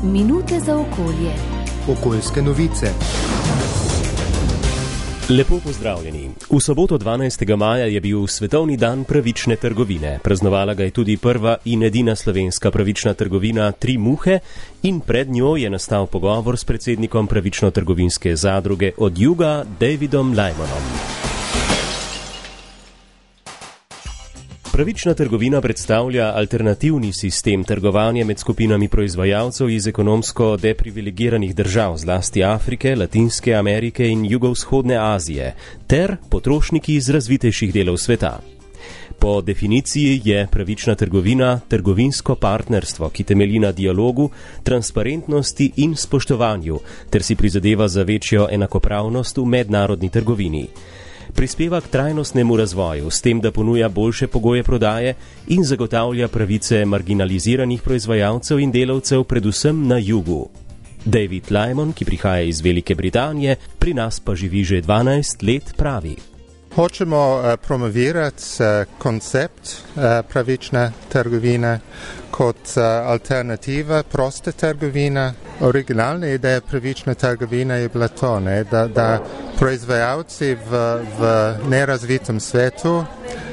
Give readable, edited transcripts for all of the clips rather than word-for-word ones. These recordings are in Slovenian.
Minute za okolje. Okoljske novice. Lepo pozdravljeni. V soboto 12. maja je bil Svetovni dan pravične trgovine. Praznovala ga je tudi prva in edina slovenska pravična trgovina Tri muhe in pred njo je nastal pogovor s predsednikom pravično-trgovinske zadruge Od juga Davidom Lymanom. Pravična trgovina predstavlja alternativni sistem trgovanja med skupinami proizvajalcev iz ekonomsko deprivilegiranih držav, zlasti Afrike, Latinske Amerike in jugovzhodne Azije, ter potrošniki iz razvitejših delov sveta. Po definiciji je pravična trgovina trgovinsko partnerstvo, ki temelji na dialogu, transparentnosti in spoštovanju, ter si prizadeva za večjo enakopravnost v mednarodni trgovini. Prispeva k trajnostnemu razvoju, s tem, da ponuja boljše pogoje prodaje in zagotavlja pravice marginaliziranih proizvajalcev in delavcev, predvsem na jugu. David Lymon, ki prihaja iz Velike Britanije, pri nas pa živi že 12 let, pravi. Hočemo promovirati koncept pravične trgovine kot alternativa proste trgovine. Originalna ideja pravične trgovine je bila to, da proizvajalci v nerazvitem svetu,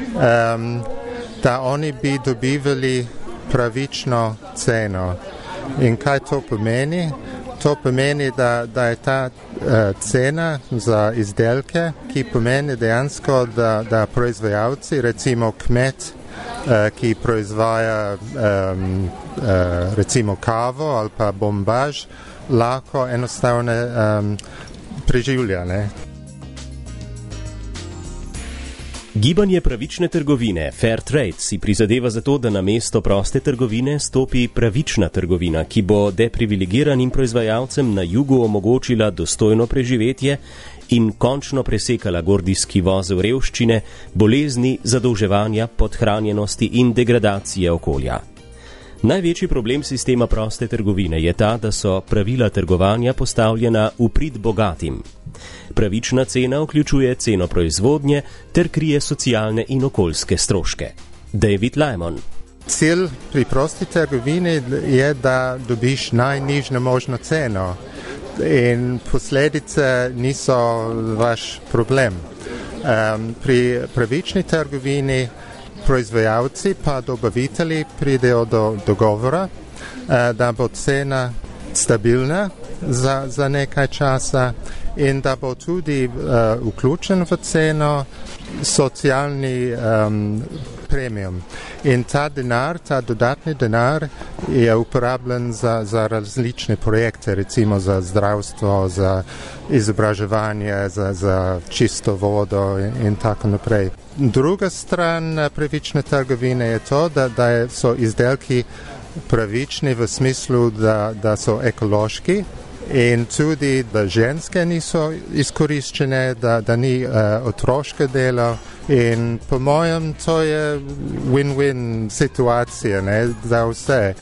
da oni bi dobivali pravično ceno. In kaj to pomeni? To pomeni, da je ta cena za izdelke, ki pomeni dejansko, da proizvajalci, recimo kmet, ki proizvaja recimo kavo ali pa bombaž, lahko enostavno preživlja. Gibanje pravične trgovine, Fair Trade, si prizadeva za to, da na mesto proste trgovine stopi pravična trgovina, ki bo deprivilegiranim proizvajalcem na jugu omogočila dostojno preživetje in končno presekala gordijski vozel revščine, bolezni, zadolževanja, podhranjenosti in degradacije okolja. Največji problem sistema proste trgovine je ta, da so pravila trgovanja postavljena v prid bogatim. Pravična cena vključuje ceno proizvodnje ter krije socialne in okoljske stroške. David Lymon. Cilj pri prosti trgovini je, da dobiš najnižjo možno ceno in posledice niso vaš problem. Pri pravični trgovini proizvajalci pa dobavitelji pridejo do dogovora, da bo cena stabilna za nekaj časa in da bo tudi vključen v ceno socialni premium. In ta denar, ta dodatni denar je uporabljen za različne projekte, recimo za zdravstvo, za izobraževanje, za čisto vodo in tako naprej. Druga stran pravične trgovine je to, da so izdelki pravični v smislu, da so ekološki in tudi, da ženske niso izkoriščene, da ni otroške delo in po mojem to je win-win situacija za vse.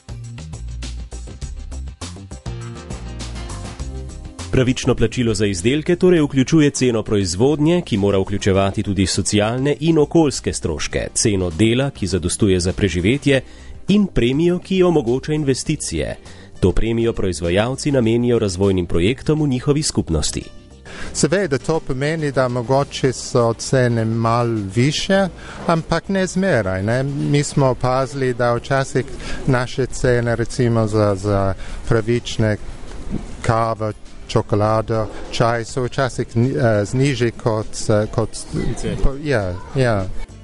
Pravično plačilo za izdelke torej vključuje ceno proizvodnje, ki mora vključevati tudi socialne in okoljske stroške, ceno dela, ki zadostuje za preživetje, in premijo, ki omogoča investicije. To premijo proizvajalci namenijo razvojnim projektom v njihovi skupnosti. Seveda to pomeni, da mogoče so cene malo više, ampak ne zmeraj. Mi smo opazili, da včasih naše cene recimo za pravične kave, čokolado, čaj so včasih znižji kot ja.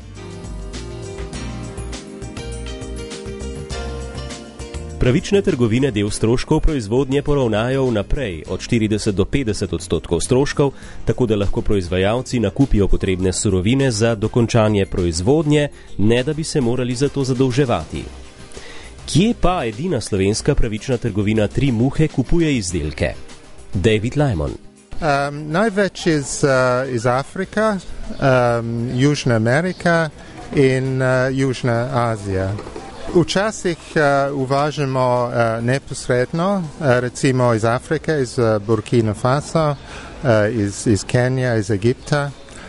Pravične trgovine del stroškov proizvodnje poravnajo vnaprej od 40 do 50% stroškov, tako da lahko proizvajalci nakupijo potrebne surovine za dokončanje proizvodnje, ne da bi se morali za to zadolževati. Kje pa edina slovenska pravična trgovina Tri muhe kupuje izdelke? David Lymon. Največ iz Afrika, Južna Amerika in Južna Azija. Včasih uvažamo neposredno, recimo iz Afrike, iz Burkina Faso, iz Kenije, iz Egipta,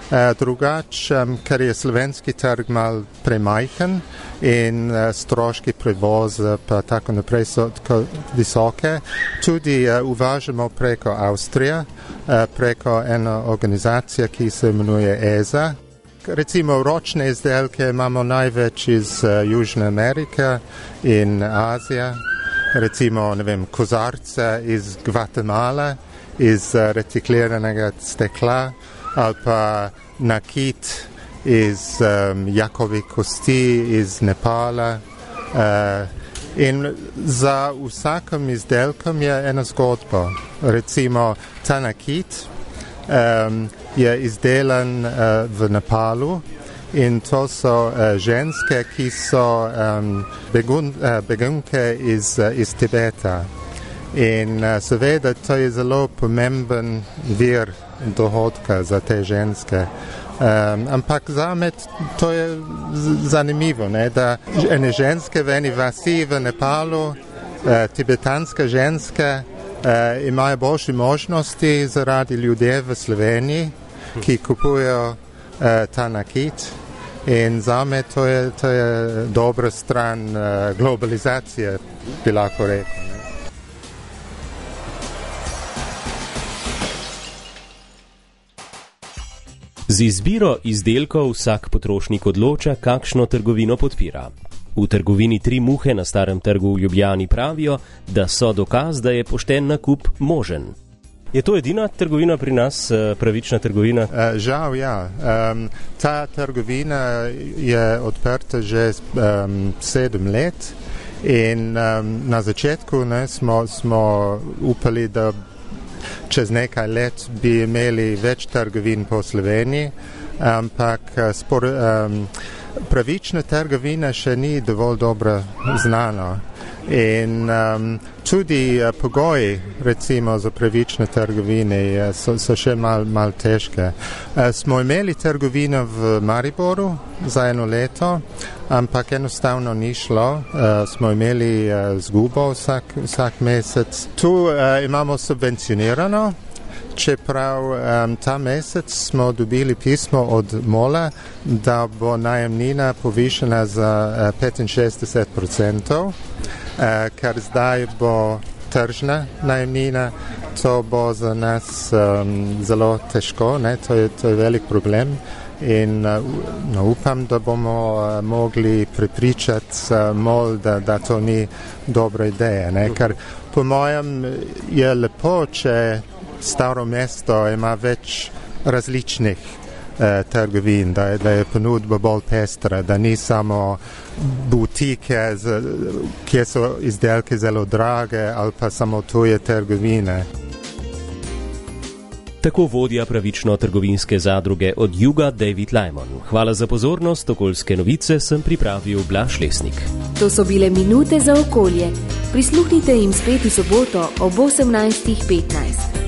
Drugače, ker je slovenski trg mal premajhen in stroški prevoza pa tako naprej so tako visoke, tudi uvažamo preko Avstrije, preko ene organizacije, ki se imenuje ESA. Recimo ročne izdelke imamo največ iz Južne Amerike in Azije, recimo, ne vem, kozarce iz Gvatemale, iz recikliranega stekla, ali pa nakit iz jakovih kosti iz Nepala. In za vsakim izdelkom je ena zgodba. Recimo ta nakit je izdelan v Nepalu in to so ženske, ki so begunke iz Tibeta. In seveda to je zelo pomemben vir dohodka za te ženske. Ampak zame to je zanimivo, ne, da ene ženske v eni vasi v Nepalu, tibetanske ženske, imajo boljše možnosti zaradi ljudi v Sloveniji, ki kupujejo ta nakit. In zame to je dobra stran globalizacije, bi lahko rekel. Z izbiro izdelkov vsak potrošnik odloča, kakšno trgovino podpira. V trgovini Tri muhe na Starem trgu v Ljubljani pravijo, da so dokaz, da je pošten nakup možen. Je to edina trgovina pri nas, pravična trgovina? Žal, ja. Ta trgovina je odprta že 7 let in na začetku smo upali, da čez nekaj let bi imeli več trgovin po Sloveniji, ampak pravična trgovina še ni dovolj dobro znana. In tudi pogoji, recimo, za pravične trgovine so še mal težke. Smo imeli trgovino v Mariboru za 1 leto, ampak enostavno ni šlo. Smo imeli zgubo vsak mesec. Tu imamo subvencionirano, čeprav ta mesec smo dobili pismo od MOL-a, da bo najemnina povišena za 65%, ker zdaj bo tržna najemnina. To bo za nas zelo težko, ne? To je velik problem. In upam, da bomo mogli prepričati MOL, da to ni dobra ideja, ne? Ker po mojem je lepo, če Staro mesto ima več različnih trgovin, da je ponudba bolj pestra, da ni samo butike, kjer so izdelke zelo drage, ali pa samo tuje trgovine. Tako vodja pravično trgovinske zadruge Od juga David Lajmon. Hvala za pozornost, okoljske novice sem pripravil Blaž Lesnik. To so bile minute za okolje. Prisluhnite jim spet v soboto ob 18:15.